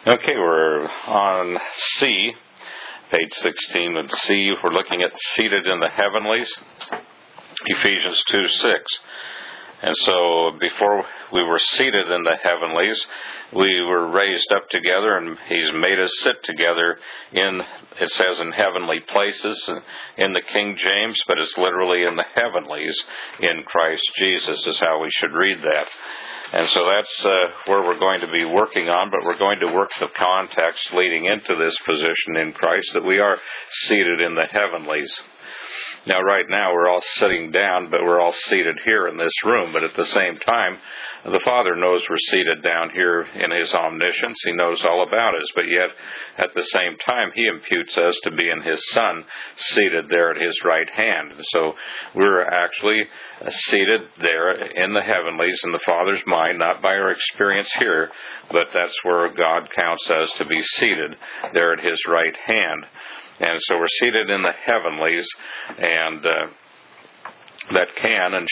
Okay, we're on C, page 16 of C. We're looking at seated in the heavenlies, Ephesians 2:6. And so before we were seated in the heavenlies, we were raised up together, and He's made us sit together in, it says, in heavenly places in the King James, but it's literally in the heavenlies in Christ Jesus is how we should read that. And so that's where we're going to be working on, but we're going to work the context leading into this position in Christ, that we are seated in the heavenlies. Now, right now, we're all sitting down, but we're all seated here in this room. But at the same time, the Father knows we're seated down here in His omniscience. He knows all about us. But yet, at the same time, He imputes us to be in His Son, seated there at His right hand. So we're actually seated there in the heavenlies in the Father's mind, not by our experience here, but that's where God counts us to be seated there at His right hand. And so we're seated in the heavenlies, and that can and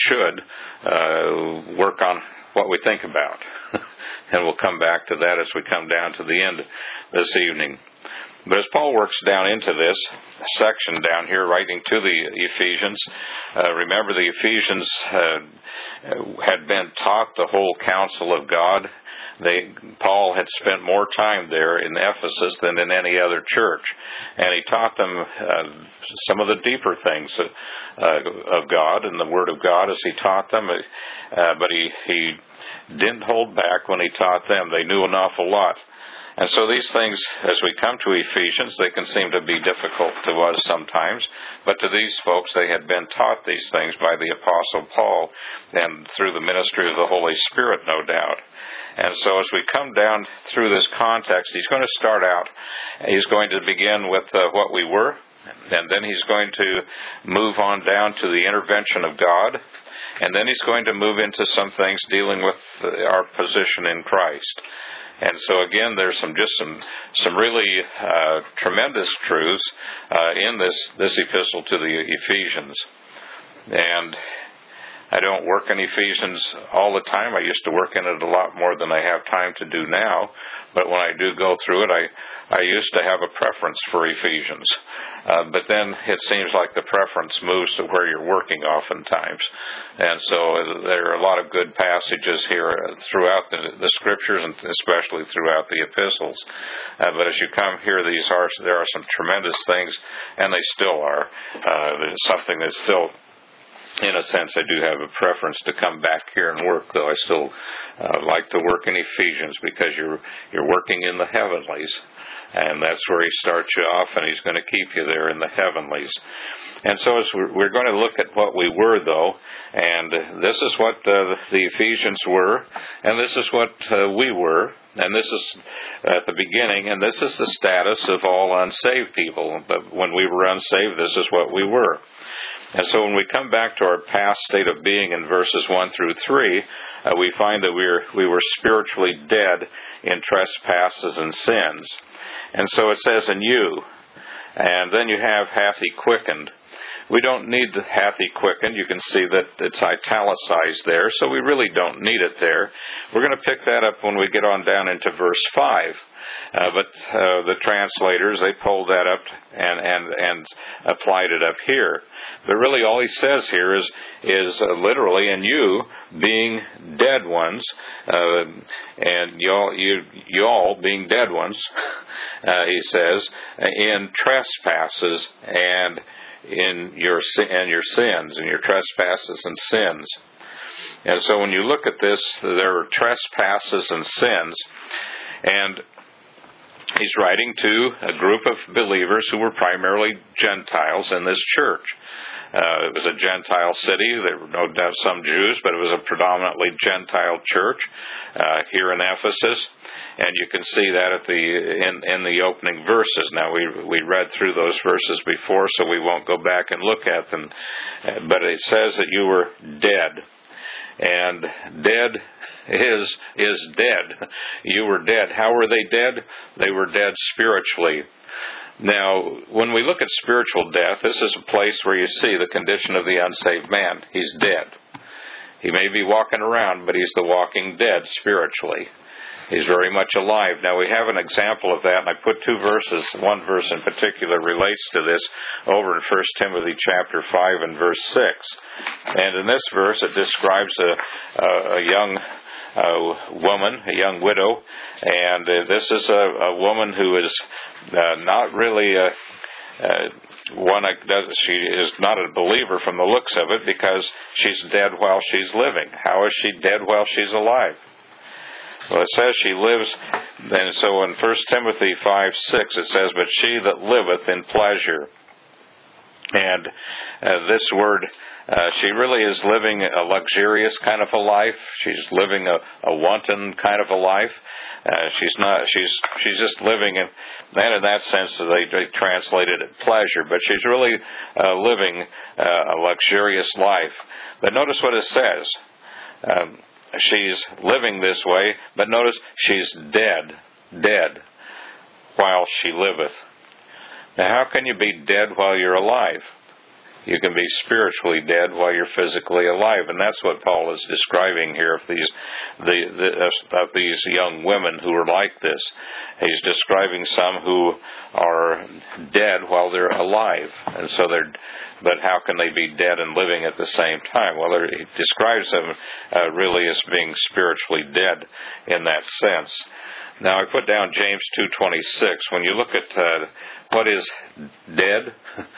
should work on what we think about. And we'll come back to that as we come down to the end this evening. But as Paul works down into this section down here, writing to the Ephesians, remember the Ephesians had been taught the whole counsel of God. Paul had spent more time there in Ephesus than in any other church, and he taught them some of the deeper things of God and the Word of God as he taught them. But he didn't hold back when he taught them. They knew an awful lot. And so these things, as we come to Ephesians, they can seem to be difficult to us sometimes, but to these folks, they had been taught these things by the Apostle Paul, and through the ministry of the Holy Spirit, no doubt. And so as we come down through this context, he's going to start out, he's going to begin with what we were, and then he's going to move on down to the intervention of God, and then he's going to move into some things dealing with our position in Christ. And so again, there's some really tremendous truths in this epistle to the Ephesians. And I don't work in Ephesians all the time. I used to work in it a lot more than I have time to do now. But when I do go through it, I used to have a preference for Ephesians. But then it seems like the preference moves to where you're working oftentimes. And so there are a lot of good passages here throughout the Scriptures, and especially throughout the epistles. But as you come here, there are some tremendous things, and they still are. There's something that's still, in a sense, I do have a preference to come back here and work, though I still like to work in Ephesians, because you're working in the heavenlies. And that's where he starts you off, and he's going to keep you there in the heavenlies. And so as we're going to look at what we were, though, and this is what the Ephesians were, and this is what we were, and this is at the beginning, and this is the status of all unsaved people. But when we were unsaved, this is what we were. And so when we come back to our past state of being in verses 1 through 3, we find that we were spiritually dead in trespasses and sins. And so it says, in you, and then you have hath he quickened. We don't need the hath he quickened. You can see that it's italicized there, so we really don't need it there. We're going to pick that up when we get on down into verse 5. But the translators, they pulled that up and applied it up here. But really all he says here is literally, in you being dead ones, and you all being dead ones, he says, in trespasses and in your sins, and your trespasses and sins. And so when you look at this, there are trespasses and sins, and he's writing to a group of believers who were primarily Gentiles in this church. It was a Gentile city. There were no doubt some Jews, but it was a predominantly Gentile church here in Ephesus. And you can see that in the opening verses. Now, we read through those verses before, so we won't go back and look at them. But it says that you were dead. And dead is dead. You were dead. How were they dead? They were dead spiritually. Now, when we look at spiritual death, this is a place where you see the condition of the unsaved man. He's dead. He may be walking around, but he's the walking dead spiritually. He's very much alive. Now we have an example of that, and I put two verses. One verse in particular relates to this over in 1 Timothy chapter 5 and verse 6. And in this verse it describes a young woman, a young widow, and this is a woman who is not really she is not a believer from the looks of it, because she's dead while she's living. How is she dead while she's alive? Well, it says she lives, and so in 1 Timothy 5:6 it says, "But she that liveth in pleasure." And this word, she really is living a luxurious kind of a life. She's living a wanton kind of a life. She's just living, and in that sense they translated it pleasure, but she's really living a luxurious life. But notice what it says. She's living this way, but notice she's dead while she liveth. Now, how can you be dead while you're alive? You can be spiritually dead while you're physically alive, and that's what Paul is describing here of these young women who are like this. He's describing some who are dead while they're alive, and so but how can they be dead and living at the same time? Well, he describes them really as being spiritually dead in that sense. Now, I put down James 2:26. When you look at what is dead,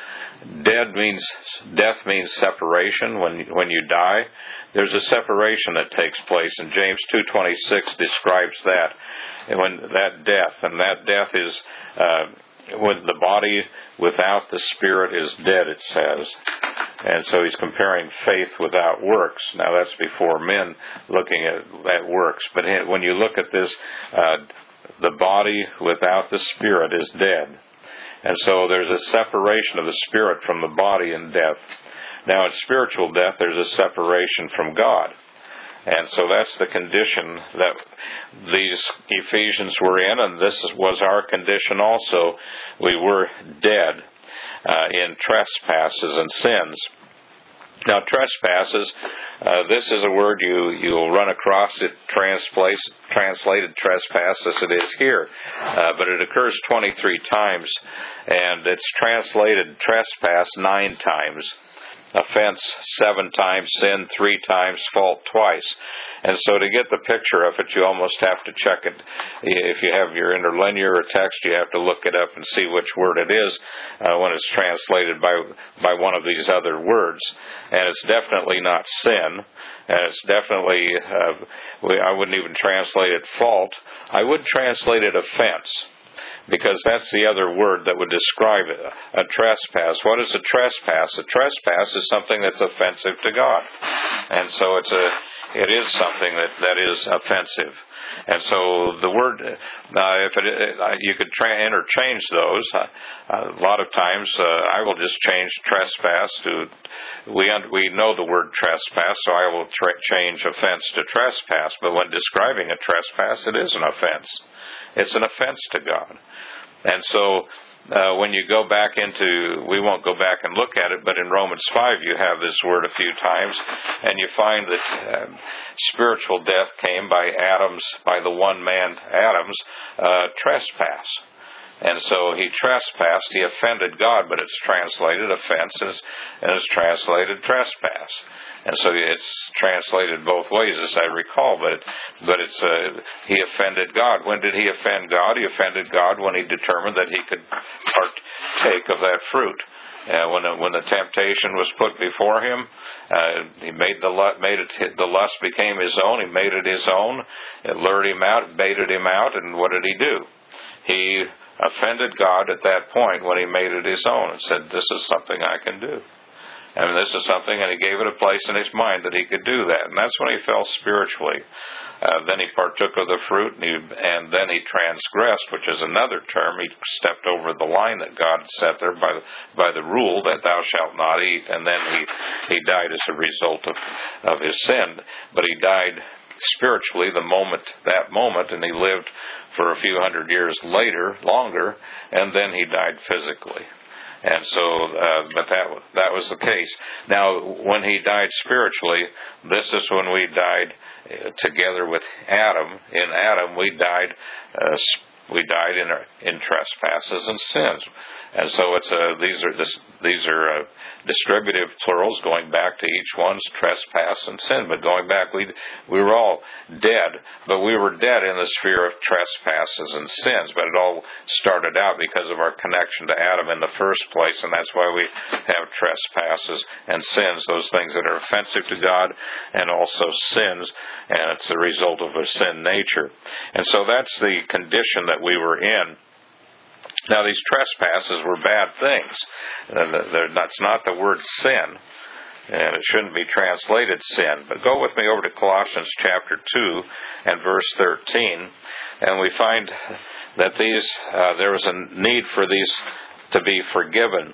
death means separation. When you die, there's a separation that takes place, and James 2:26 describes that. And when that death is when the body without the spirit is dead, it says. And so he's comparing faith without works. Now that's before men looking at works. But when you look at this, the body without the spirit is dead. And so there's a separation of the spirit from the body in death. Now in spiritual death, there's a separation from God. And so that's the condition that these Ephesians were in, and this was our condition also. We were dead in trespasses and sins. Now, trespasses, this is a word you'll run across. It translated trespass as it is here, but it occurs 23 times, and it's translated trespass 9 times. Offense 7 times, sin 3 times, fault twice. And so to get the picture of it, you almost have to check it. If you have your interlinear or text, you have to look it up and see which word it is when it's translated by one of these other words. And it's definitely not sin. And it's definitely, I wouldn't even translate it fault. I would translate it offense, because that's the other word that would describe a trespass. What is a trespass? A trespass is something that's offensive to God. And so it is something that is offensive. And so the word, you could interchange those. A lot of times I will just change trespass to, we know the word trespass, so I will change offense to trespass. But when describing a trespass, it is an offense. It's an offense to God. And so when you go back we won't go back and look at it, but in Romans 5 you have this word a few times, and you find that spiritual death came by the one man, Adam's trespass. And so he trespassed, he offended God, but it's translated offense and it's translated trespass. And so it's translated both ways, as I recall, but it's he offended God. When did he offend God? He offended God when he determined that he could partake of that fruit. When the temptation was put before him, he the lust became his own. He made it his own. It lured him out, baited him out, and what did he do? He offended God at that point when he made it his own and said, "This is something I can do." And this is something, and he gave it a place in his mind that he could do that. And that's when he fell spiritually. Then he partook of the fruit, and then he transgressed, which is another term. He stepped over the line that God set there by the rule that thou shalt not eat. And then he died as a result of his sin. But he died spiritually that moment, and he lived for a few hundred years longer, and then he died physically. And so, but that was the case. Now, when he died spiritually, this is when we died together with Adam. In Adam, we died in trespasses and sins. And so these are distributive plurals going back to each one's trespass and sin. But going back, we were all dead, but we were dead in the sphere of trespasses and sins. But it all started out because of our connection to Adam in the first place, and that's why we have trespasses and sins, those things that are offensive to God, and also sins, and it's the result of a sin nature. And so that's the condition that we were in. Now, these trespasses were bad things. That's not the word sin, and it shouldn't be translated sin. But go with me over to Colossians chapter 2 and verse 13, and we find that there was a need for these to be forgiven.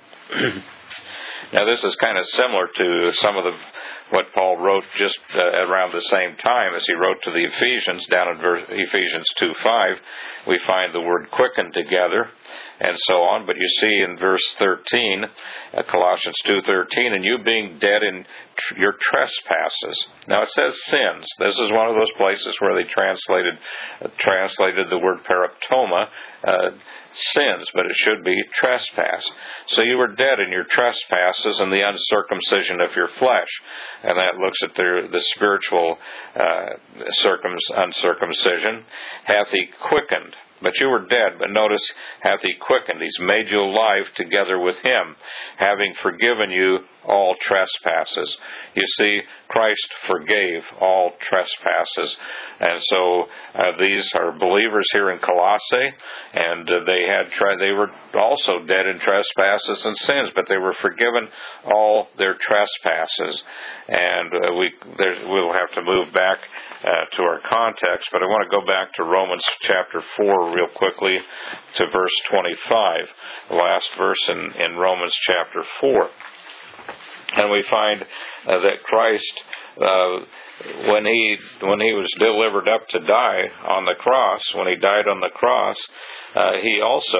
Now, this is kind of similar to some of what Paul wrote just around the same time as he wrote to the Ephesians. Down in Ephesians 2:5, we find the word quicken together, and so on. But you see in verse 13, Colossians 2:13, and you being dead in your trespasses. Now it says sins. This is one of those places where they translated the word paraptoma, sins, but it should be trespass. So you were dead in your trespasses and the uncircumcision of your flesh. And that looks at the spiritual uncircumcision. Hath he quickened. But you were dead, but notice, hath he quickened. He's made you alive together with him, having forgiven you all trespasses. You see, Christ forgave all trespasses. And so these are believers here in Colossae, and they were also dead in trespasses and sins, but they were forgiven all their trespasses. And we'll have to move back to our context, but I want to go back to Romans chapter 4 real quickly to verse 25, the last verse in Romans chapter 4. And we find that Christ, when he was delivered up to die on the cross, when he died on the cross, he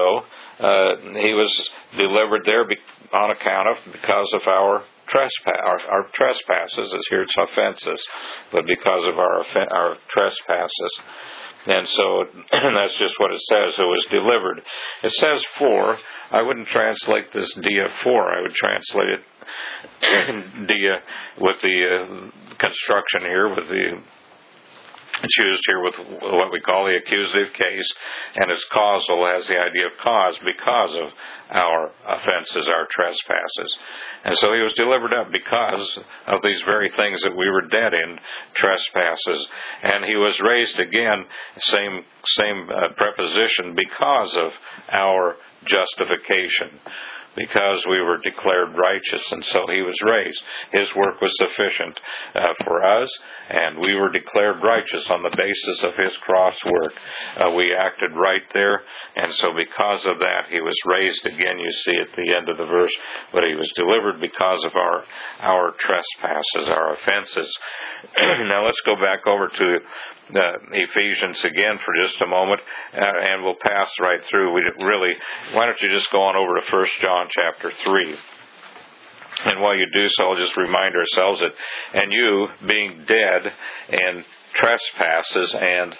was delivered there on account of, because of our trespasses, as here it's offenses, but because of our trespasses. And so that's just what it says, who was delivered. It says for. I wouldn't translate this dia for. I would translate it dia with the construction here, with the it's used here with what we call the accusative case, and it's causal, has the idea of cause, because of our offenses, our trespasses. And so he was delivered up because of these very things that we were dead in, trespasses. And he was raised again, same preposition, because of our justification. Because we were declared righteous, and so he was raised. His work was sufficient for us, and we were declared righteous on the basis of his cross work. We acted right there, and so because of that, he was raised again, you see at the end of the verse, but he was delivered because of our trespasses, our offenses. Now let's go back over to Ephesians again for just a moment, and we'll pass right through. Why don't you just go on over to 1 John chapter 3. And while you do so, I'll just remind ourselves that, and you being dead in trespasses and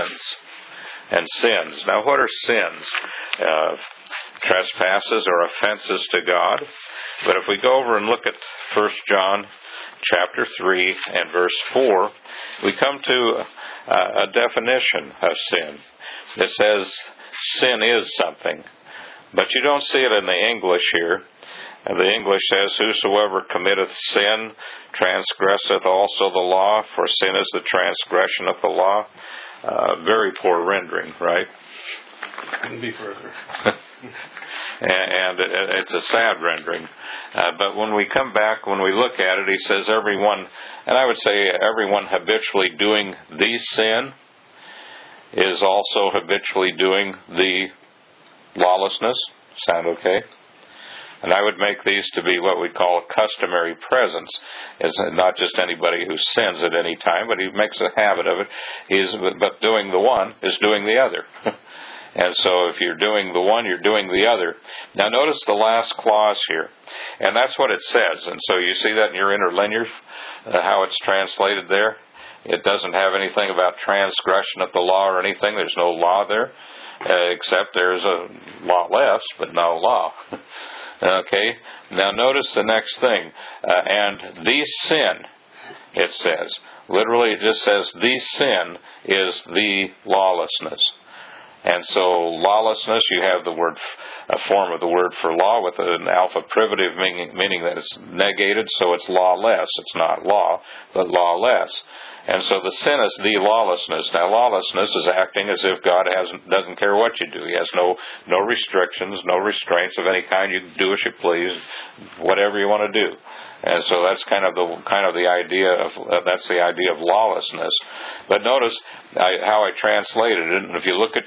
sins. Now what are sins? Trespasses or offenses to God. But if we go over and look at 1 John chapter 3 and verse 4, we come to a definition of sin. It says sin is something. But you don't see it in the English here. The English says, whosoever committeth sin transgresseth also the law, for sin is the transgression of the law. Very poor rendering, right? Couldn't be further. And it's a sad rendering. But when we come back, when we look at it, he says everyone, and I would say everyone habitually doing the sin is also habitually doing the lawlessness. Sound okay? And I would make these to be what we call a customary presence. It's not just anybody who sins at any time, but he makes a habit of it. But doing the one is doing the other. And so if you're doing the one, you're doing the other. Now notice the last clause here. And that's what it says. And so you see that in your interlinear, how it's translated there. It doesn't have anything about transgression of the law or anything. There's no law there, except there's a lot less, but no law. Okay? Now notice the next thing. And the sin, it says. Literally it just says the sin is the lawlessness. And so lawlessness, you have the word, a form of the word for law with an alpha privative, meaning that it's negated, so it's lawless. It's not law, but lawless. And so the sin is the lawlessness. Now lawlessness is acting as if God doesn't care what you do. He has no restrictions, no restraints of any kind. You can do as you please, whatever you want to do. And so that's kind of the idea of that's the idea of lawlessness. But notice how I translated it. And if you're looking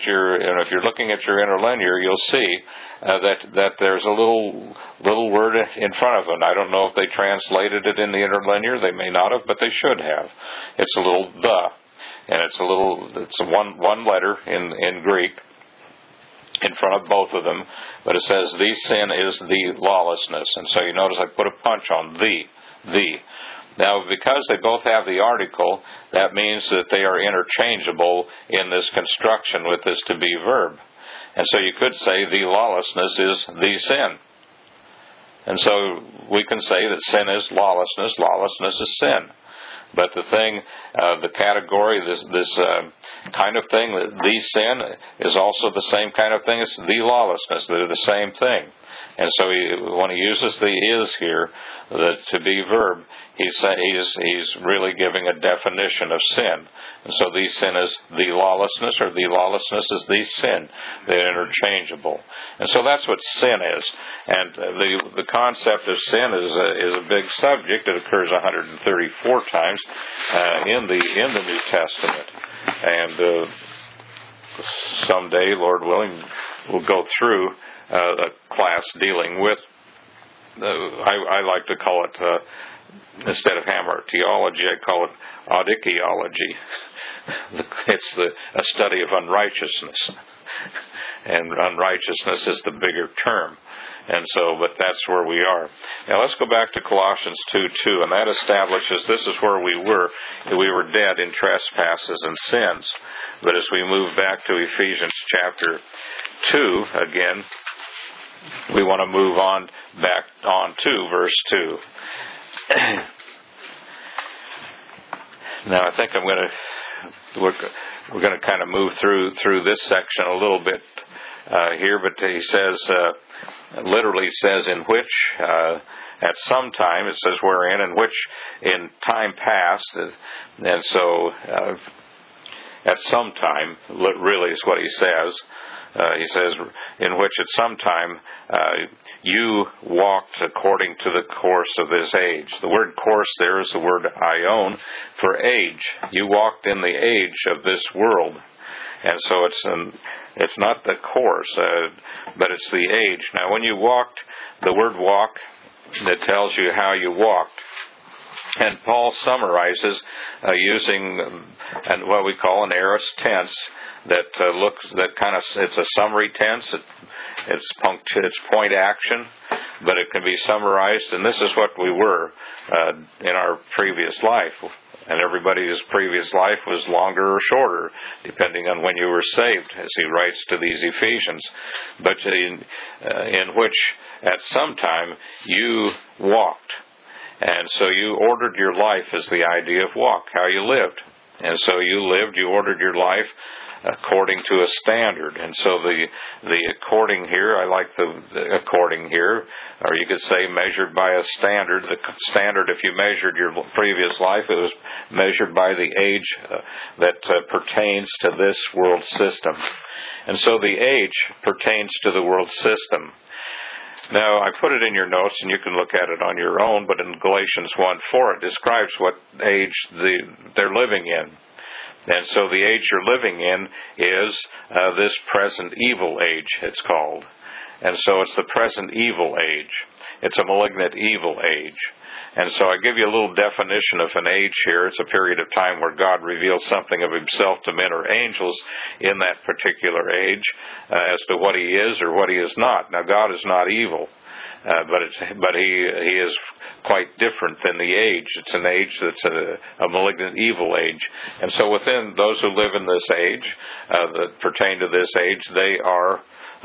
at your interlinear, you'll see that there's a little word in front of it. I don't know if they translated it in the interlinear. They may not have, but they should have. It's a little the, and it's one letter in Greek in front of both of them, but it says the sin is the lawlessness. And so you notice I put a punch on the. Now, because they both have the article, that means that they are interchangeable in this construction with this to be verb. And so you could say the lawlessness is the sin. And so we can say that sin is lawlessness, lawlessness is sin. But the thing, the category, this kind of thing, the sin is also the same kind of thing as the lawlessness. They're the same thing. And so when he uses the is here, the to be verb, he's really giving a definition of sin. And so the sin is the lawlessness, or the lawlessness is the sin. They're interchangeable. And so that's what sin is. And the concept of sin is a big subject. It occurs 134 times in the New Testament. And someday, Lord willing, we'll go through a class dealing with, I like to call it, instead of hamartiology, I call it audikiology. It's a study of unrighteousness. And unrighteousness is the bigger term. And so, but that's where we are. Now let's go back to Colossians 2:2, and that establishes this is where we were. We were dead in trespasses and sins. But as we move back to Ephesians chapter 2 again, we want to move on back on to verse 2. Now I think we're going to kind of move through this section a little bit here, but he says, literally says in which, at some time, it says wherein, in which in time past, and so at some time, really is what he says. He says, in which at some time you walked according to the course of this age. The word course there is the word aion for age. You walked in the age of this world. And so it's not the course, but it's the age. Now when you walked, the word walk, it tells you how you walked. And Paul summarizes using what we call an aorist tense it's a summary tense. It's point action, but it can be summarized. And this is what we were in our previous life. And everybody's previous life was longer or shorter, depending on when you were saved, as he writes to these Ephesians. But in which at some time you walked. And so you ordered your life as the idea of walk, how you lived. And so you ordered your life according to a standard. And so the according here, I like the according here, or you could say measured by a standard. The standard, if you measured your previous life, it was measured by the age that pertains to this world system. And so the age pertains to the world system. Now, I put it in your notes, and you can look at it on your own, but in Galatians 1:4, it describes what age they're living in. And so the age you're living in is this present evil age, it's called. And so it's the present evil age. It's a malignant evil age. And so I give you a little definition of an age here. It's a period of time where God reveals something of himself to men or angels in that particular age as to what he is or what he is not. Now, God is not evil, but he is quite different than the age. It's an age that's a malignant evil age. And so within those who live in this age, that pertain to this age, they are...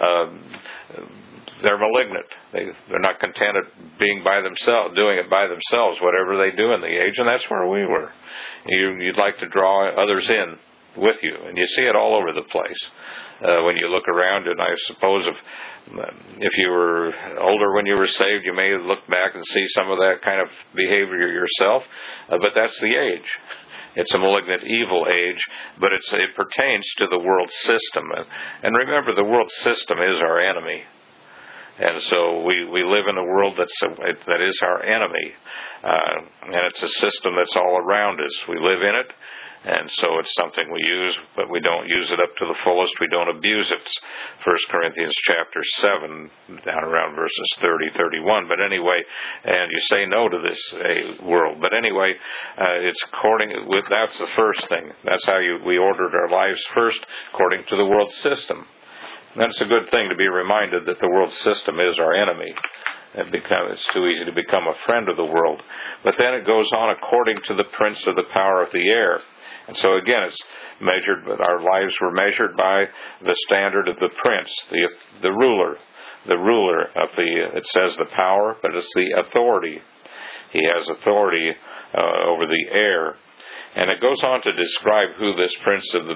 they're malignant. They're not contented being by themselves, doing it by themselves, whatever they do in the age, and that's where we were. You'd like to draw others in with you, and you see it all over the place. When you look around, and I suppose if you were older when you were saved, you may look back and see some of that kind of behavior yourself, but that's the age. It's a malignant evil age, but it pertains to the world system. And remember, the world system is our enemy. And so we live in a world that is our enemy. And it's a system that's all around us. We live in it, and so it's something we use, but we don't use it up to the fullest. We don't abuse it. 1 Corinthians chapter 7, down around verses 30, 31. But anyway, and you say no to this world. But anyway, it's that's the first thing. That's how we ordered our lives first, according to the world system. That's a good thing to be reminded that the world system is our enemy. It's too easy to become a friend of the world. But then it goes on according to the prince of the power of the air. And so again, it's measured, our lives were measured by the standard of the prince, the ruler. The ruler of it says the power, but it's the authority. He has authority over the air. And it goes on to describe who this prince of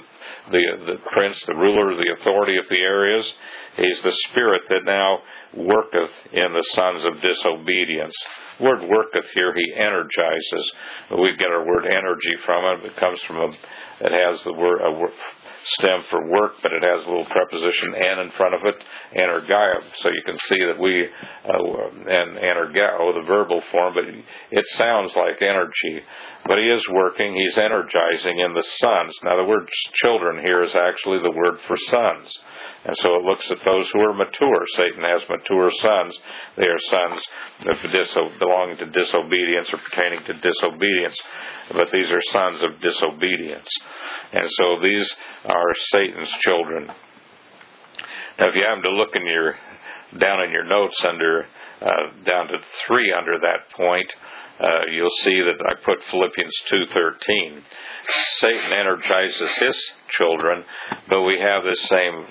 the ruler, the authority of the air is. He's the spirit that now worketh in the sons of disobedience. The word worketh here, he energizes. We get our word energy from it. It comes from it has the word stem for work, but it has a little preposition "en" in front of it, energeo. So you can see that and energeo, the verbal form, but it sounds like energy. But he is working, he's energizing in the sons. Now the word children here is actually the word for sons. And so it looks at those who are mature. Satan has mature sons. They are sons belonging to disobedience or pertaining to disobedience. But these are sons of disobedience. And so these are Satan's children. Now if you happen to look down in your notes down to 3 under that point, you'll see that I put Philippians 2:13. Satan energizes his children, but we have this same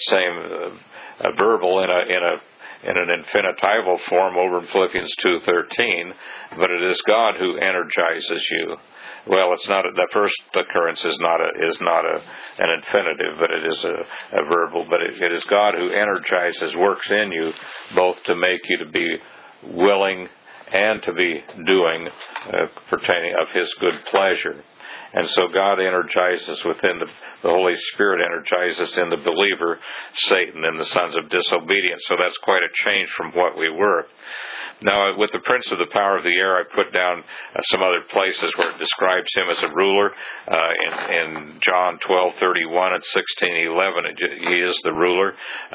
verbal in an infinitival form over in Philippians 2:13. But it is God who energizes you. Well, it's not the first occurrence is not an infinitive, but it is a verbal. But it is God who energizes, works in you, both to make you to be willing and to be doing pertaining of his good pleasure. And so God energizes within the Holy Spirit energizes in the believer, Satan and the sons of disobedience. So that's quite a change from what we were. Now, with the prince of the power of the air, I put down some other places where it describes him as a ruler. In John 12:31 and 16:11, he is the ruler.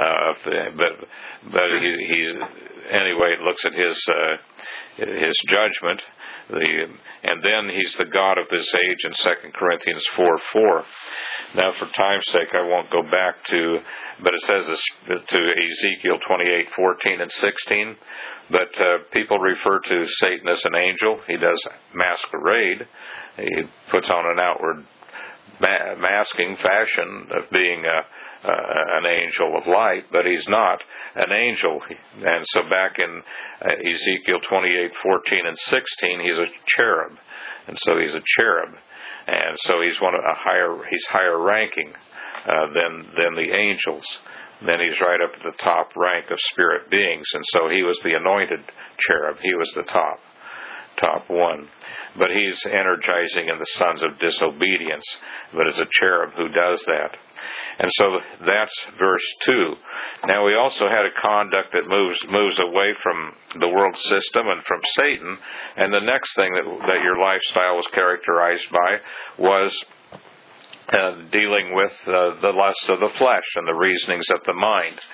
But anyway, it looks at his judgment. And then he's the God of this age in 2 Corinthians 4:4. Now, for time's sake, I won't go back but it says this to Ezekiel 28:14 and 16. But people refer to Satan as an angel. He does masquerade. He puts on an outward masking fashion of being an angel of light, but he's not an angel. And so back in Ezekiel 28:14 and 16, he's a cherub, and so he's a cherub, and so he's he's higher ranking than the angels. Then he's right up at the top rank of spirit beings, and so he was the anointed cherub. He was the top one. But he's energizing in the sons of disobedience, but it's a cherub who does that. And so that's verse 2. Now we also had a conduct that moves away from the world system and from Satan, and the next thing that your lifestyle was characterized by was dealing with the lusts of the flesh and the reasonings of the mind.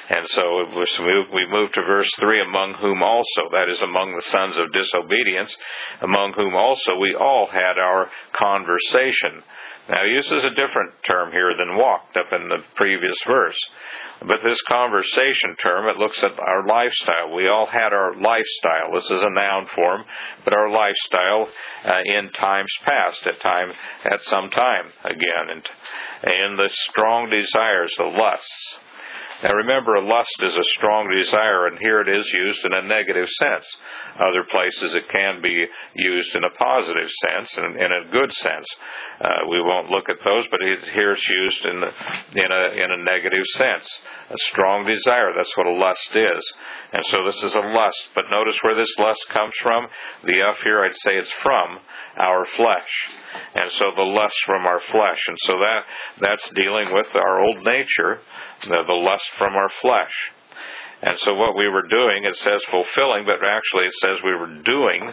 And so we move to verse 3, among whom also, that is, among the sons of disobedience, among whom also we all had our conversation. Now, he uses a different term here than walked up in the previous verse. But this conversation term, it looks at our lifestyle. We all had our lifestyle. This is a noun form, but our lifestyle in times past, at some time again. And in the strong desires, the lusts. Now remember, a lust is a strong desire, and here it is used in a negative sense. Other places it can be used in a positive sense, and in a good sense. We won't look at those, but here it's used in a negative sense. A strong desire, that's what a lust is. And so this is a lust. But notice where this lust comes from. The F here, I'd say it's from our flesh. And so the lust from our flesh. And so that's dealing with our old nature, the lust from our flesh. And so what we were doing, it says fulfilling, but actually it says we were doing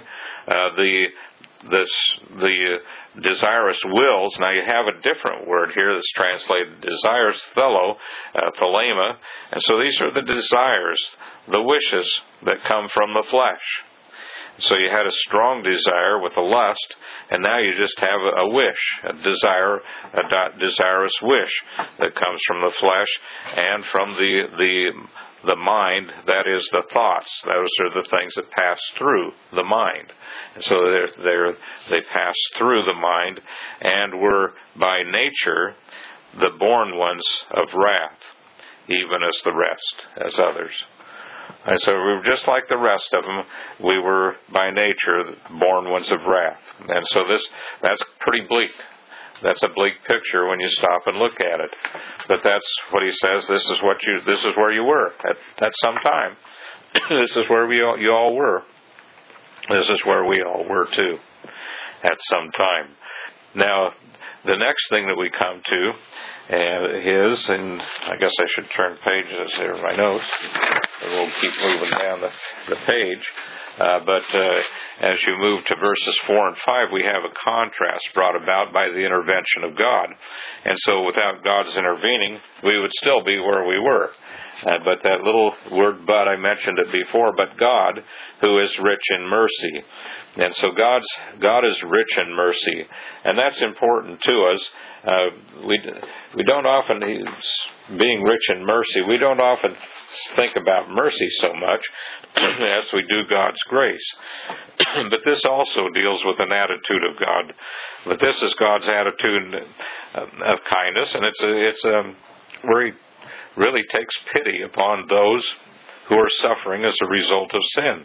the desirous wills. Now you have a different word here that's translated desires, thelema. And so these are the desires, the wishes that come from the flesh. So you had a strong desire with a lust, and now you just have a wish, a desire, a desirous wish that comes from the flesh and from the mind, that is the thoughts. Those are the things that pass through the mind. And so they pass through the mind and were by nature the born ones of wrath, even as the rest, as others. And so we were just like the rest of them. We were by nature born ones of wrath. And so that's pretty bleak. That's a bleak picture when you stop and look at it. But that's what he says. This is where you were at some time. This is where you all were. This is where we all were too, at some time. Now, the next thing that we come to is, and I guess I should turn pages here in my notes, and we'll keep moving down the page. But as you move to verses 4 and 5, we have a contrast brought about by the intervention of God. And so without God's intervening, we would still be where we were. But that little word but, I mentioned it before, but God, who is rich in mercy. And so God is rich in mercy. And that's important to us. We don't often, being rich in mercy, we don't often think about mercy so much as we do God's grace. But this also deals with an attitude of God. But this is God's attitude of kindness, and it's where He really takes pity upon those who are suffering as a result of sin.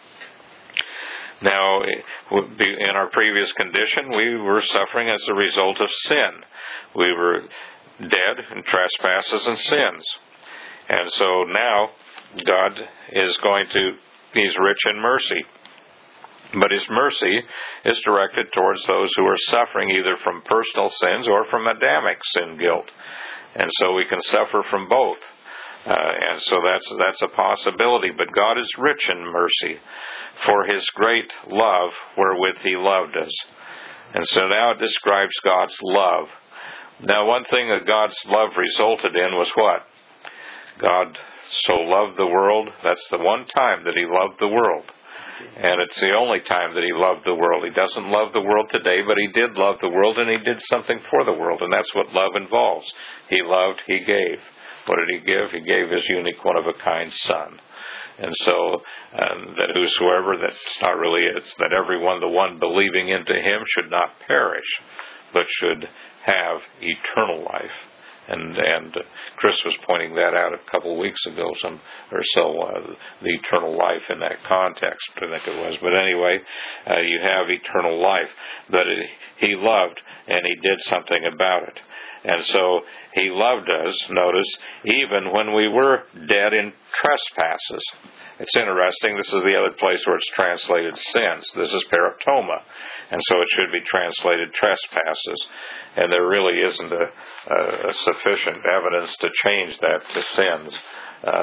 Now, in our previous condition, we were suffering as a result of sin. We were dead in trespasses and sins. And so now, God is He's rich in mercy. But His mercy is directed towards those who are suffering either from personal sins or from Adamic sin guilt. And so we can suffer from both. And so that's a possibility. But God is rich in mercy for His great love wherewith He loved us. And so now it describes God's love. Now, one thing that God's love resulted in was what? God so loved the world. That's the one time that He loved the world. And it's the only time that He loved the world. He doesn't love the world today, but He did love the world, and He did something for the world. And that's what love involves. He loved, He gave. What did He give? He gave His unique one-of-a-kind Son. And so that whosoever, that's not really it, that everyone, the one believing into Him, should not perish, but should have eternal life. And Chris was pointing that out a couple of weeks ago, the eternal life in that context, I think it was. But anyway, you have eternal life. But He loved, and He did something about it. And so He loved us, notice, even when we were dead in trespasses. It's interesting, this is the other place where it's translated sins. This is paratoma. And so it should be translated trespasses. And there really isn't a sufficient evidence to change that to sins.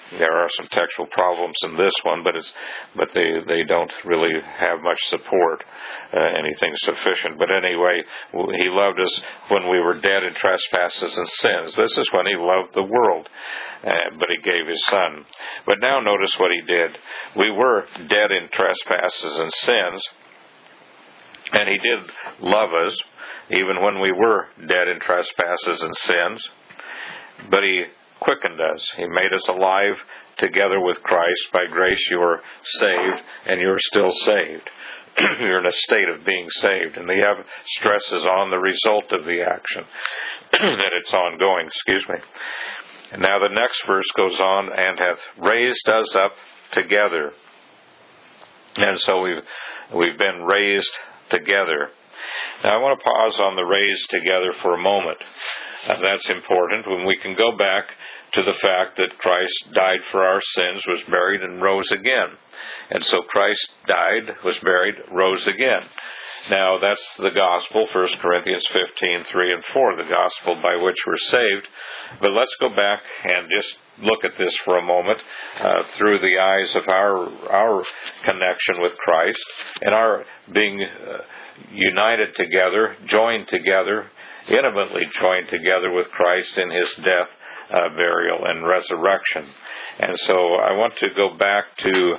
There are some textual problems in this one, but they don't really have much support, anything sufficient. But anyway, He loved us when we were dead in trespasses and sins. This is when He loved the world, but He gave His Son. But now notice what He did. We were dead in trespasses and sins, and He did love us even when we were dead in trespasses and sins. But He quickened us. He made us alive together with Christ. By grace you are saved, and you are still saved. You're in a state of being saved. And the stress is on the result of the action, that it's ongoing, And now the next verse goes on, and hath raised us up together. And so we've been raised together. Now I want to pause on the raised together for a moment. That's important when we can go back to the fact that Christ died for our sins, was buried, and rose again. And so Christ died, was buried, rose again. Now that's the gospel, 1 Corinthians 15:3 and 4, the gospel by which we're saved. But let's go back and just look at this for a moment through the eyes of our connection with Christ and our being united together, joined together, intimately joined together with Christ in His death, burial, and resurrection. And so I want to go back to,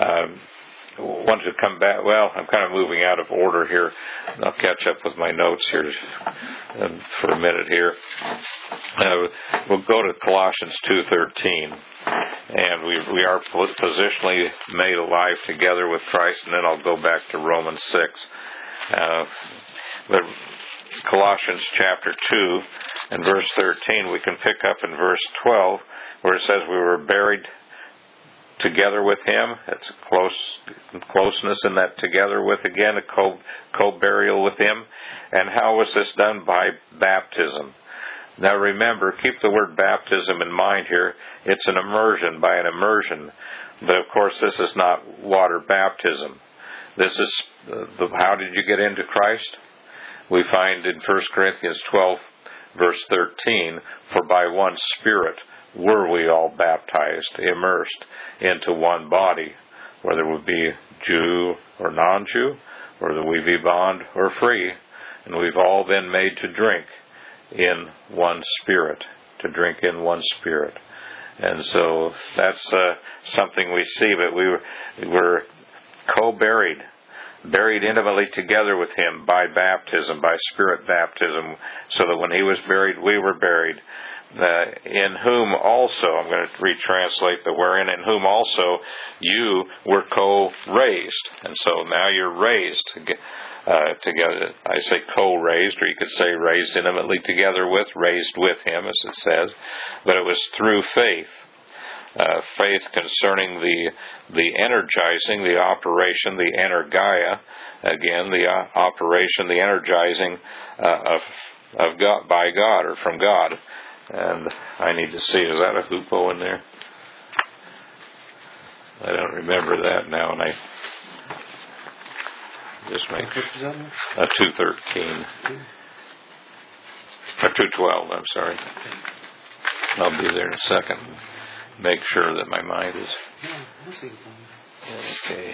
I'm kind of moving out of order here. I'll catch up with my notes here for a minute here. We'll go to Colossians 2:13, and we are positionally made alive together with Christ, and then I'll go back to Romans 6. But Colossians chapter 2 and verse 13, we can pick up in verse 12, where it says we were buried together with Him. It's closeness in that together with, again, a co-burial with Him. And how was this done? By baptism. Now remember, keep the word baptism in mind here. It's an immersion, by an immersion. But of course this is not water baptism. This is, how did you get into Christ? We find in 1 Corinthians 12, verse 13, for by one Spirit were we all baptized, immersed into one body, whether we be Jew or non-Jew, whether we be bond or free, and we've all been made to drink in one Spirit, And so that's something we see, but we were co-buried, buried intimately together with Him by baptism, by Spirit baptism, so that when He was buried, we were buried. In whom also, I'm going to retranslate the wherein, in whom also you were co-raised. And so now you're raised together. I say co-raised, or you could say raised intimately together with, raised with Him, as it says. But it was through faith. Faith concerning the energizing, the operation, the energia, again, the operation, the energizing of God, by God, or from God. And I need to see, is that a hupo in there? I don't remember that now, and I just make a 2:13. Or 2:12, I'm sorry. I'll be there in a second. Make sure that my mind is... Okay,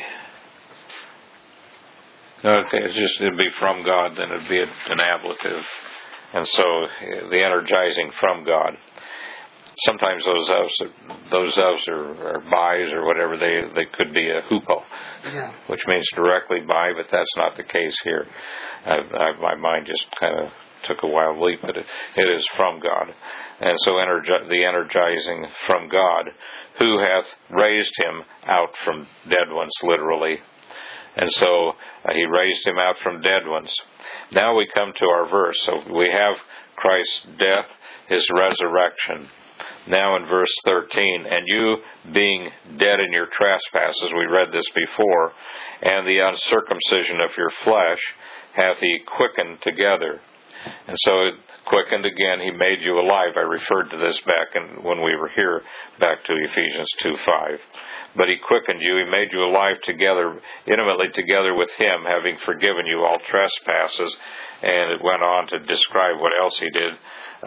it'd be from God, then it'd be an ablative. And so, the energizing from God. Sometimes those ofs or bys or whatever, they could be a hupo, which means directly by, but that's not the case here. My mind just kind of took a wild leap, but it is from God. And so the energizing from God, who hath raised Him out from dead ones, literally. And so He raised Him out from dead ones. Now we come to our verse. So we have Christ's death, His resurrection. Now in verse 13, and you being dead in your trespasses, we read this before, and the uncircumcision of your flesh hath He quickened together. And so quickened again, He made you alive. I referred to this back when we were here, back to Ephesians 2:5. But He quickened you, He made you alive together, intimately together with Him, having forgiven you all trespasses. And it went on to describe what else He did.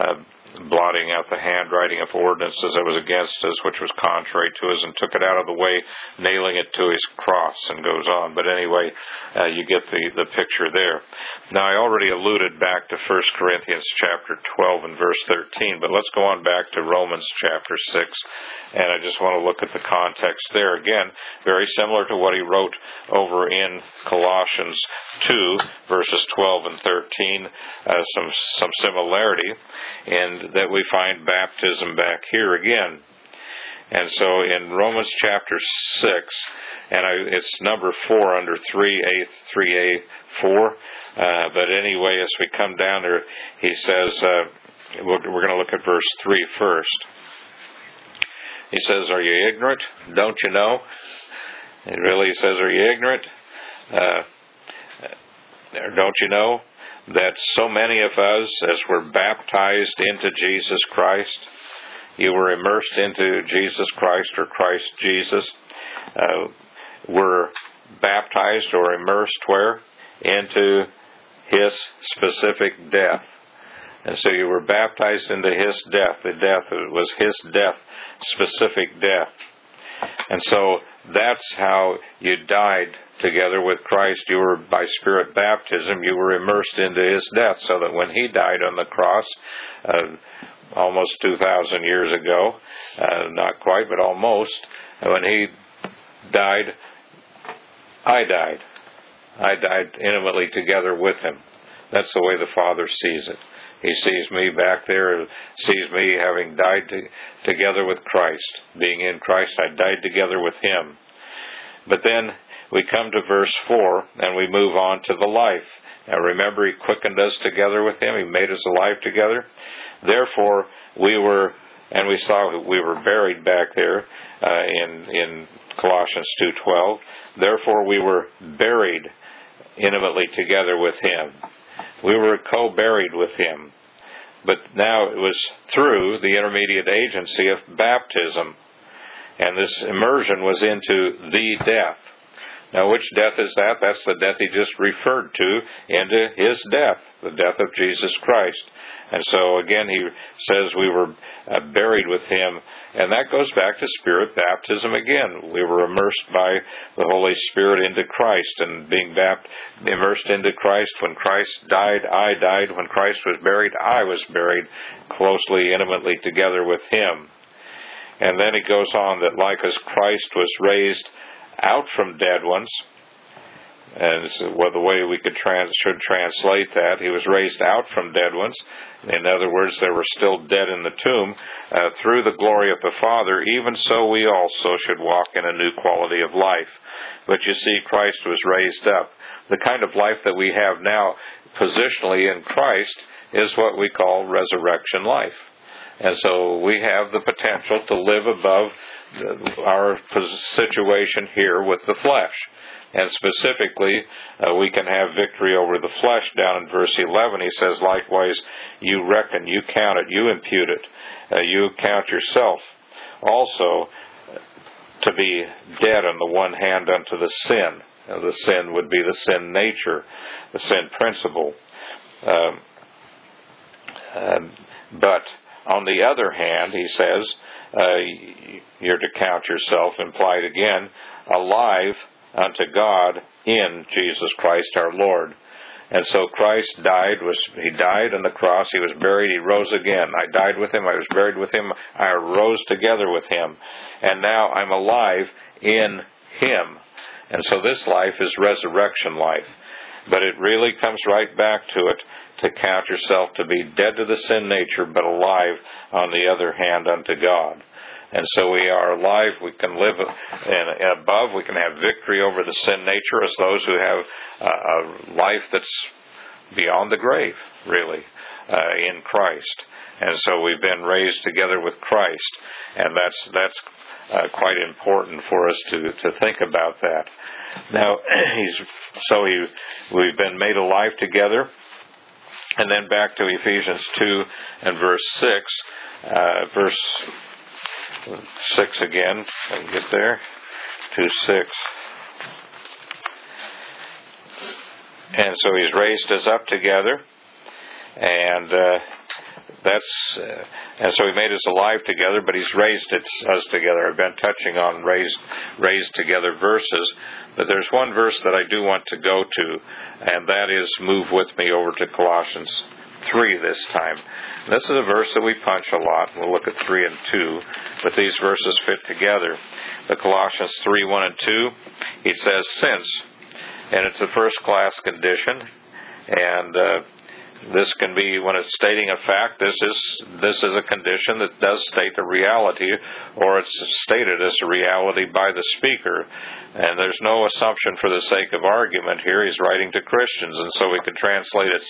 blotting out the handwriting of ordinances that was against us, which was contrary to us, and took it out of the way, nailing it to his cross, and goes on. But anyway, you get the picture there. Now, I already alluded back to 1 Corinthians chapter 12 and verse 13, but let's go on back to Romans chapter 6, and I just want to look at the context there. Again, very similar to what he wrote over in Colossians 2, verses 12 and 13, some similarity, and that we find baptism back here again. And so in Romans chapter 6, and it's number 4 under 3A, 4. But anyway, as we come down there, he says, we're going to look at verse 3 first. He says, are you ignorant? Don't you know? It really says, are you ignorant? Don't you know that so many of us, as were baptized into Jesus Christ, you were immersed into Jesus Christ or Christ Jesus, were baptized or immersed where? Into his specific death. And so you were baptized into his death. The death was his death, specific death. And so that's how you died together with Christ. You were, by Spirit baptism, you were immersed into his death, so that when he died on the cross, almost 2,000 years ago, not quite, but almost, when he died, I died. I died intimately together with him. That's the way the Father sees it. He sees me back there, sees me having died together with Christ. Being in Christ, I died together with him. But then we come to verse 4, and we move on to the life. Now remember, he quickened us together with him. He made us alive together. Therefore, we were, and we saw we were buried back there in Colossians 2:12. Therefore, we were buried intimately together with him. We were co-buried with him. But now it was through the intermediate agency of baptism. And this immersion was into the death. Now, which death is that? That's the death he just referred to, into his death, the death of Jesus Christ. And so, again, he says we were buried with him. And that goes back to Spirit baptism again. We were immersed by the Holy Spirit into Christ, and being immersed into Christ. When Christ died, I died. When Christ was buried, I was buried closely, intimately together with him. And then it goes on that like as Christ was raised out from dead ones, and well, the way we should translate that, he was raised out from dead ones. In other words, they were still dead in the tomb, through the glory of the Father, even so we also should walk in a new quality of life. But you see, Christ was raised up. The kind of life that we have now, positionally in Christ, is what we call resurrection life. And so we have the potential to live above our situation here with the flesh. And specifically, we can have victory over the flesh. Down in verse 11, he says, likewise, you reckon, you count it, you impute it, you count yourself also to be dead on the one hand unto the sin. The sin would be the sin nature, the sin principle. But on the other hand, he says, you're to count yourself, implied again, alive unto God in Jesus Christ our Lord. And so Christ died, he died on the cross, he was buried, he rose again. I died with him, I was buried with him, I arose together with him. And now I'm alive in him. And so this life is resurrection life. But it really comes right back to it, to count yourself to be dead to the sin nature, but alive on the other hand unto God. And so we are alive, we can live and above, we can have victory over the sin nature as those who have a life that's beyond the grave, really, in Christ. And so we've been raised together with Christ, and that's quite important for us to think about that. Now, we've been made alive together. And then back to Ephesians 2 and verse 6. Verse 6 again. I can get there. 2:6. And so he's raised us up together. And and so He made us alive together, but He's raised us together. I've been touching on raised together verses, but there's one verse that I do want to go to, and that is, move with me over to Colossians 3 this time. This is a verse that we punch a lot. We'll look at 3 and 2, but these verses fit together. The Colossians 3, 1 and 2, he says, since, and it's a first-class condition, and this can be, when it's stating a fact, this is a condition that does state a reality, or it's stated as a reality by the speaker. And there's no assumption for the sake of argument here. He's writing to Christians, and so we can translate it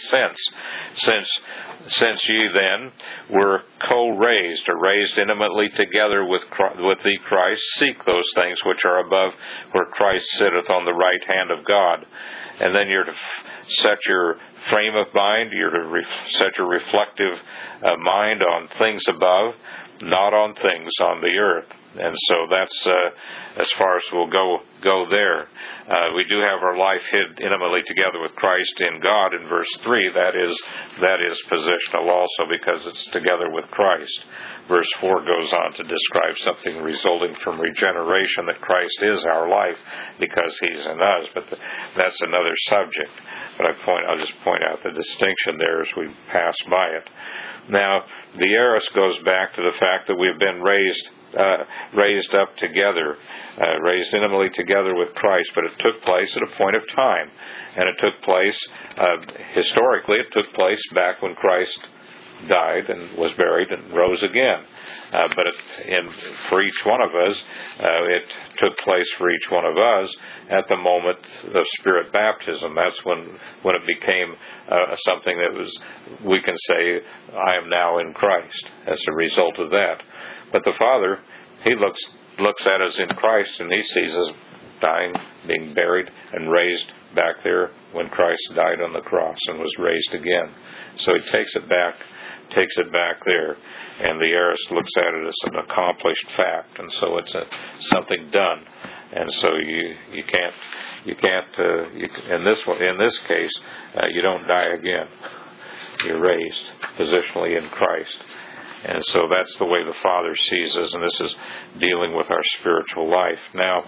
since ye then were co-raised, or raised intimately together with thee Christ, seek those things which are above, where Christ sitteth on the right hand of God. And then you're to set your frame of mind, you're to set your reflective mind on things above, not on things on the earth. And so that's as far as we'll go there. We do have our life hid intimately together with Christ in God in verse 3. That is positional also, because it's together with Christ. Verse 4 goes on to describe something resulting from regeneration, that Christ is our life because He's in us. But that's another subject. But I'll just point out the distinction there as we pass by it. Now, the aorist goes back to the fact that we've been raised up together, raised intimately together with Christ, but it took place at a point of time. And it took place, historically, it took place back when Christ died and was buried and rose again. But for each one of us, it took place for each one of us at the moment of Spirit baptism. That's when it became something that was, we can say, I am now in Christ as a result of that. But the Father, He looks at us in Christ, and He sees us dying, being buried, and raised back there when Christ died on the cross and was raised again. So He takes it back there, and the aorist looks at it as an accomplished fact, and so it's something done. And so you can't in this case you don't die again. You're raised positionally in Christ. And so that's the way the Father sees us, and this is dealing with our spiritual life. Now,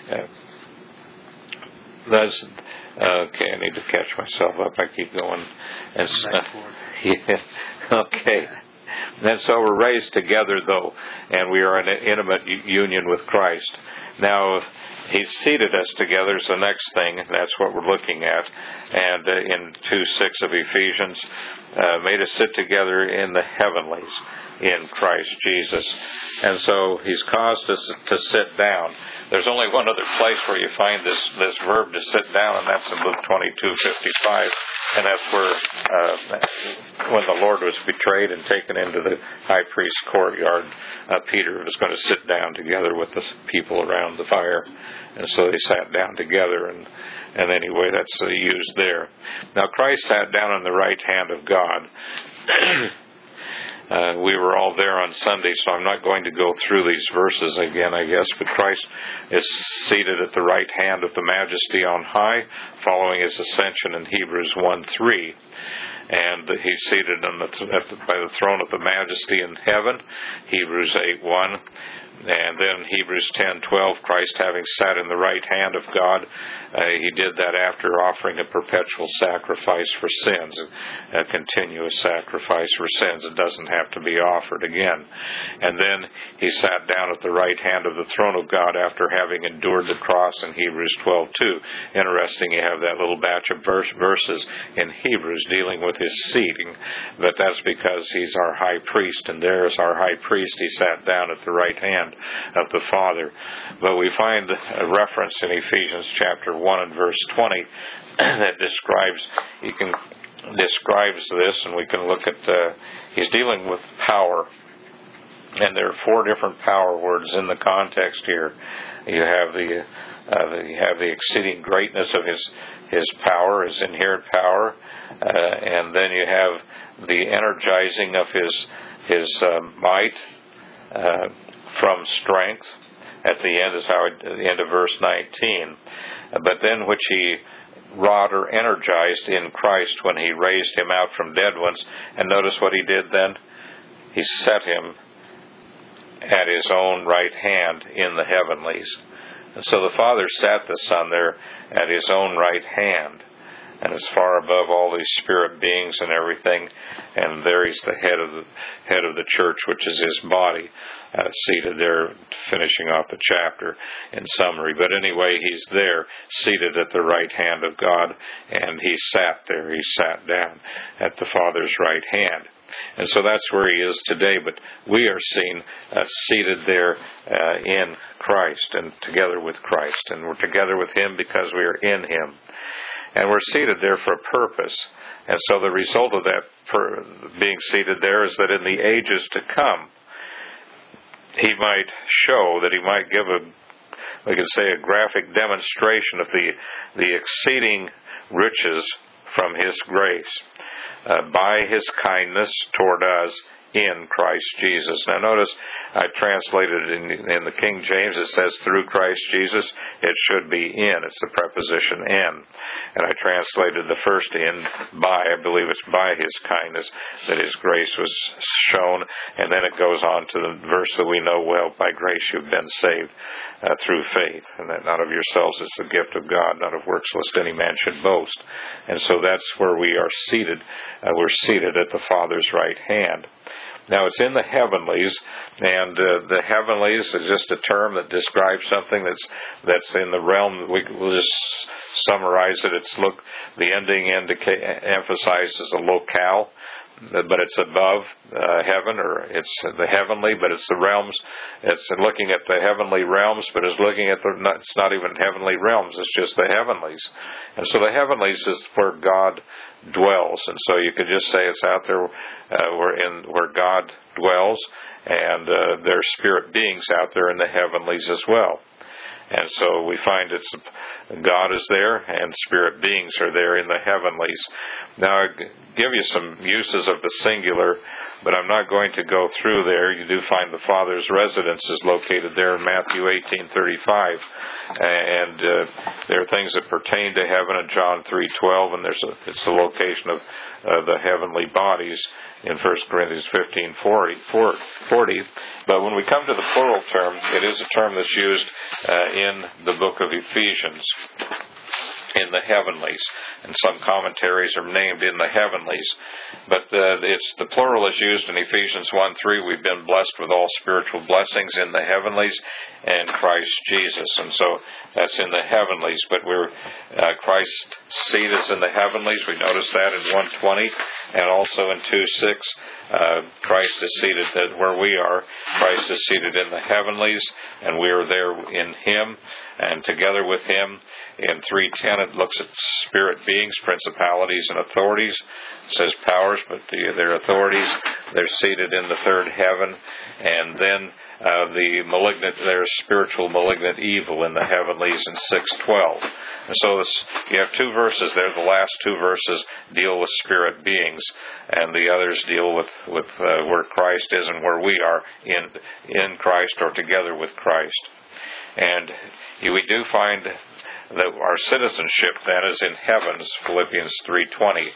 okay, I need to catch myself up. I keep going. Yeah, okay. And so we're raised together, though, and we are in an intimate union with Christ. Now, He's seated us together is the next thing. That's what we're looking at. And in 2:6 of Ephesians, made us sit together in the heavenlies in Christ Jesus. And so He's caused us to sit down. There's only one other place where you find this verb to sit down, and that's in Luke 22:55. And that's where, when the Lord was betrayed and taken into the high priest's courtyard, Peter was going to sit down together with the people around the fire. And so they sat down together, and anyway, that's used there. Now, Christ sat down on the right hand of God. We were all there on Sunday, so I'm not going to go through these verses again, I guess, but Christ is seated at the right hand of the Majesty on high, following His ascension in Hebrews 1:3. And He's seated by the throne of the Majesty in heaven, Hebrews 8:1. And then Hebrews 10:12, Christ having sat in the right hand of God, He did that after offering a perpetual sacrifice for sins, a continuous sacrifice for sins. It doesn't have to be offered again. And then He sat down at the right hand of the throne of God after having endured the cross in Hebrews 12:2. Interesting, you have that little batch of verses in Hebrews dealing with His seating, but that's because He's our high priest, and there's our high priest. He sat down at the right hand of the Father. But we find a reference in Ephesians chapter 1 and verse 20 that describes this, and we can look at He's dealing with power, and there are 4 different power words in the context here. You have the exceeding greatness of His power, His inherent power, and then you have the energizing of His might from strength. At the end is at the end of verse 19. But then which He wrought or energized in Christ when He raised Him out from dead ones. And notice what He did then. He set him at His own right hand in the heavenlies. And so the Father sat the Son there at His own right hand, and is far above all these spirit beings and everything. And there He's the head of the church, which is His body, seated there, finishing off the chapter in summary. But anyway, He's there, seated at the right hand of God, and He sat there. He sat down at the Father's right hand. And so that's where He is today, but we are seen seated there in Christ and together with Christ. And we're together with Him because we are in Him. And we're seated there for a purpose. And so the result of that being seated there is that in the ages to come, He might show, that He might give we could say, a graphic demonstration of the exceeding riches from His grace by His kindness toward us in Christ Jesus. Now notice, I translated in the King James, it says through Christ Jesus. It should be in. It's the preposition in. And I translated the first in by. I believe it's by His kindness that His grace was shown. And then it goes on to the verse that we know well, by grace you've been saved through faith. And that not of yourselves, it's the gift of God, not of works, lest any man should boast. And so that's where we are seated. We're seated at the Father's right hand. Now, it's in the heavenlies, and the heavenlies is just a term that describes something that's in the realm. We'll just summarize it. The ending emphasizes a locale, but it's above heaven, or it's the heavenly, but it's the realms. It's looking at the heavenly realms, but it's looking at it's not even heavenly realms. It's just the heavenlies. And so the heavenlies is where God dwells, and so you could just say it's out there where God dwells, and there are spirit beings out there in the heavenlies as well. And so we find God is there, and spirit beings are there in the heavenlies. Now, I give you some uses of the singular, but I'm not going to go through there. You do find the Father's residence is located there in Matthew 18:35, and there are things that pertain to heaven in John 3:12, and it's the location of the heavenly bodies in 1 Corinthians 15:40. But when we come to the plural term, it is a term that's used in the book of Ephesians, in the heavenlies, and some commentaries are named in the heavenlies. But the plural is used in Ephesians 1:3. We've been blessed with all spiritual blessings in the heavenlies and Christ Jesus, and so that's in the heavenlies. But Christ's seat is in the heavenlies. We notice that in 1:20, and also in 2:6. Christ is seated where we are. Christ is seated in the heavenlies, and we are there in Him and together with Him. In 3:10, it looks at spirit beings, principalities, and authorities. It says powers, but their authorities, they're seated in the third heaven. And then there's spiritual malignant evil in the heavenlies in 6:12. And so you have two verses there. The last two verses deal with spirit beings, and the others deal with where Christ is and where we are in Christ or together with Christ. And we do find that our citizenship then is in heavens, Philippians 3:20.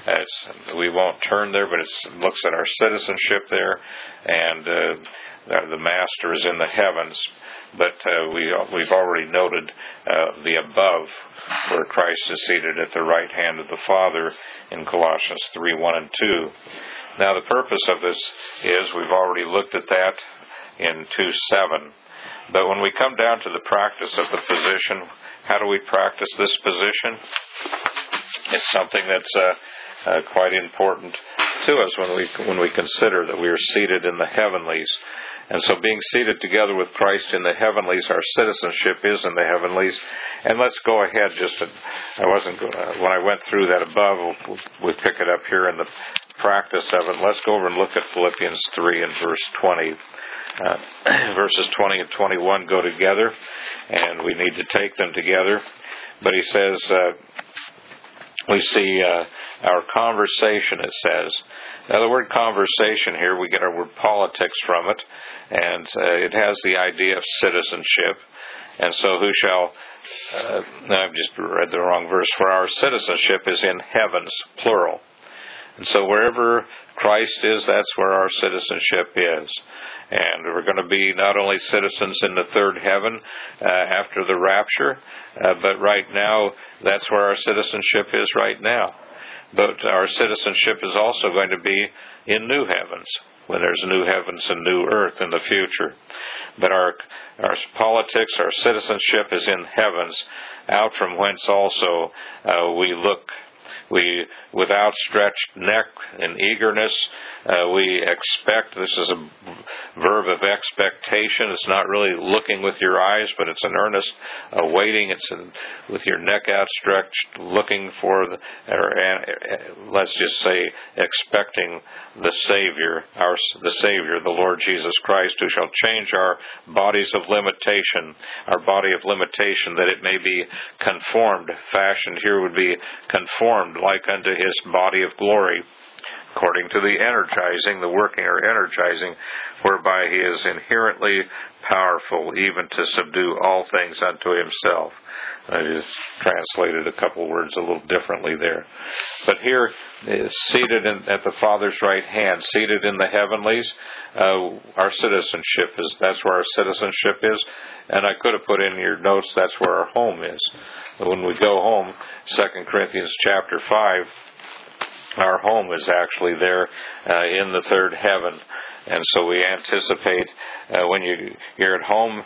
We won't turn there, but it looks at our citizenship there, and the Master is in the heavens. But we've already noted the above, where Christ is seated at the right hand of the Father in Colossians 3:1 and 2. Now the purpose of this is, we've already looked at that in 2:7. But when we come down to the practice of the position, how do we practice this position? It's something that's quite important to us when we consider that we are seated in the heavenlies. And so being seated together with Christ in the heavenlies, our citizenship is in the heavenlies. And let's go ahead when I went through that above, we pick it up here in the practice of it. Let's go over and look at Philippians 3 and verse 20. Verses 20 and 21 go together, and we need to take them together. But he says, we see our conversation, it says. Now the word conversation here, we get our word politics from it, and it has the idea of citizenship. And so who shall, I've just read the wrong verse, for our citizenship is in heavens, plural. And so wherever Christ is, that's where our citizenship is. And we're going to be not only citizens in the third heaven after the rapture, but right now, that's where our citizenship is right now. But our citizenship is also going to be in new heavens, when there's new heavens and new earth in the future. But our politics, our citizenship is in heavens, out from whence also we look. We, with outstretched neck and eagerness, we expect. This is a verb of expectation. It's not really looking with your eyes, but it's an earnest waiting. It's with your neck outstretched, looking for, let's just say, expecting the Savior, the Savior, the Lord Jesus Christ, who shall change our bodies of limitation, our body of limitation, that it may be conformed. Fashioned here would be conformed like unto His body of glory, according to the energizing, the working or energizing, whereby He is inherently powerful, even to subdue all things unto Himself. I just translated a couple words a little differently there. But here, seated at the Father's right hand, seated in the heavenlies, our citizenship is, that's where our citizenship is. And I could have put in your notes, that's where our home is. When we go home, 2 Corinthians chapter 5, our home is actually there in the third heaven. And so we anticipate when you're at home,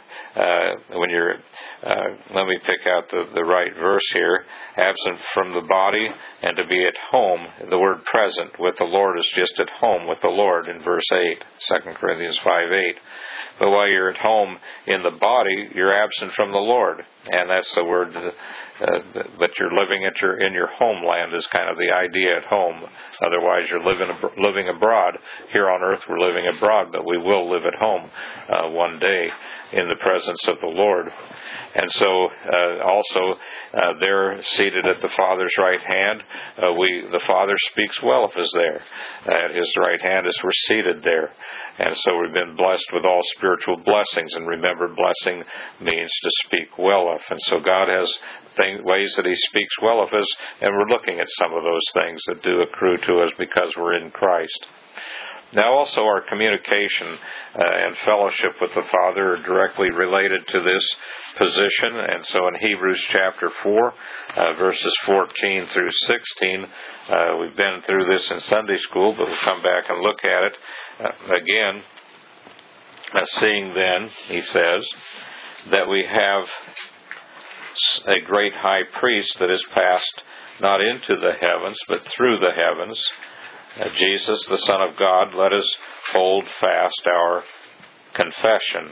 let me pick out the right verse here, absent from the body and to be at home. The word present with the Lord is just at home with the Lord in verse 8, 2 Corinthians 5:8. But while you're at home in the body, you're absent from the Lord. And that's the word, but you're living in your homeland is kind of the idea at home. Otherwise, you're living abroad. Here on earth, we're living abroad, but we will live at home one day in the presence of the Lord. And so, also, they're seated at the Father's right hand. The Father speaks well of us there. At His right hand as we're seated there. And so we've been blessed with all spiritual blessings. And remember, blessing means to speak well of. And so God has ways that He speaks well of us, and we're looking at some of those things that do accrue to us because we're in Christ. Now also our communication and fellowship with the Father are directly related to this position. And so in Hebrews chapter 4, verses 14 through 16, we've been through this in Sunday school, but we'll come back and look at it again. Seeing then, he says, that we have a great high priest that is passed not into the heavens, but through the heavens, Jesus, the Son of God, let us hold fast our confession.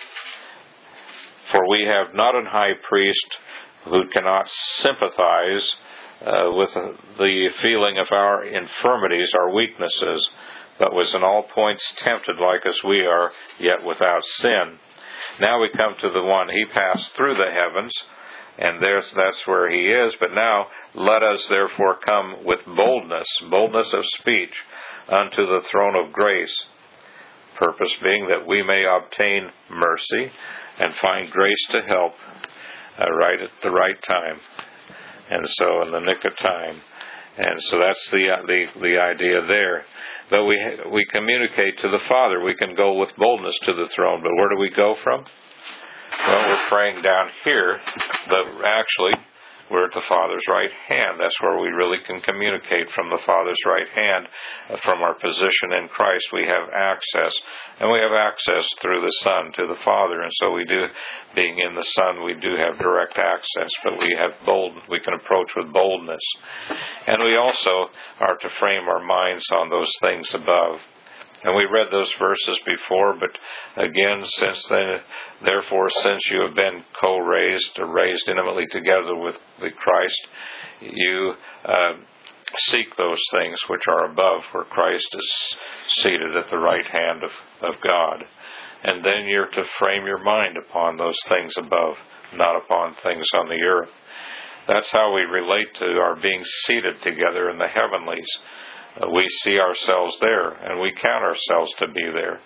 For we have not an high priest who cannot sympathize with the feeling of our infirmities, our weaknesses, but was in all points tempted like as we are, yet without sin. Now we come to the one, He passed through the heavens, and that's where He is. But now let us therefore come with boldness of speech, unto the throne of grace, purpose being that we may obtain mercy and find grace to help right at the right time, and so in the nick of time. And so that's the idea there. But we communicate to the Father. We can go with boldness to the throne. But where do we go from? Well, we're praying down here, but actually we're at the Father's right hand. That's where we really can communicate from the Father's right hand. From our position in Christ, we have access. And we have access through the Son to the Father. And so we do, being in the Son, we do have direct access, but we can approach with boldness. And we also are to frame our minds on those things above. And we read those verses before, but again, since you have been co-raised or raised intimately together with Christ, you seek those things which are above, where Christ is seated at the right hand of God. And then you're to frame your mind upon those things above, not upon things on the earth. That's how we relate to our being seated together in the heavenlies. We see ourselves there, and we count ourselves to be there.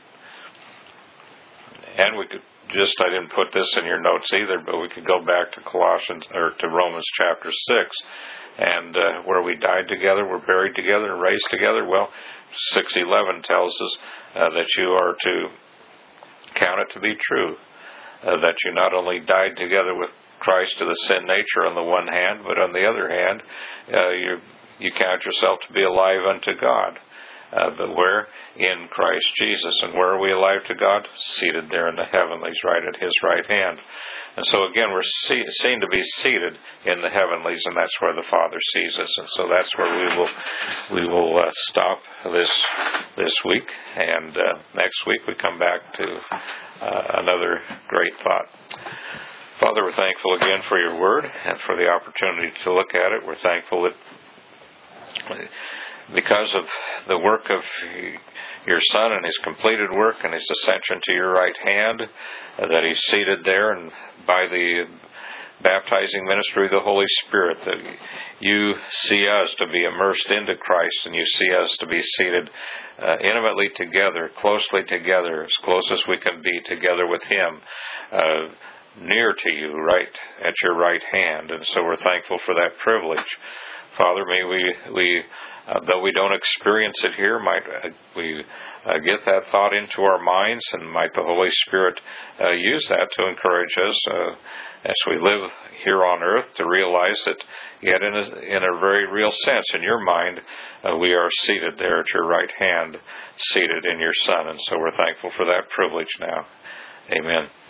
And we could I didn't put this in your notes either, but we could go back to to Romans chapter 6 and where we died together, we're buried together, and raised together. Well, 6:11 tells us that you are to count it to be true, that you not only died together with Christ to the sin nature on the one hand, but on the other hand, you count yourself to be alive unto God. But where? In Christ Jesus. And where are we alive to God? Seated there in the heavenlies, right at His right hand. And so again, we're seen to be seated in the heavenlies, and that's where the Father sees us. And so that's where we will stop this week. And next week we come back to another great thought. Father, we're thankful again for your word and for the opportunity to look at it. We're thankful that because of the work of your Son and His completed work and His ascension to your right hand, that He's seated there, and by the baptizing ministry of the Holy Spirit, that you see us to be immersed into Christ, and you see us to be seated intimately together, closely together, as close as we can be together with Him, near to you, right at your right hand. And so we're thankful for that privilege. Father, may we though we don't experience it here, might we get that thought into our minds, and might the Holy Spirit use that to encourage us as we live here on earth, to realize that yet in a very real sense, in your mind, we are seated there at your right hand, seated in your Son. And so we're thankful for that privilege now. Amen.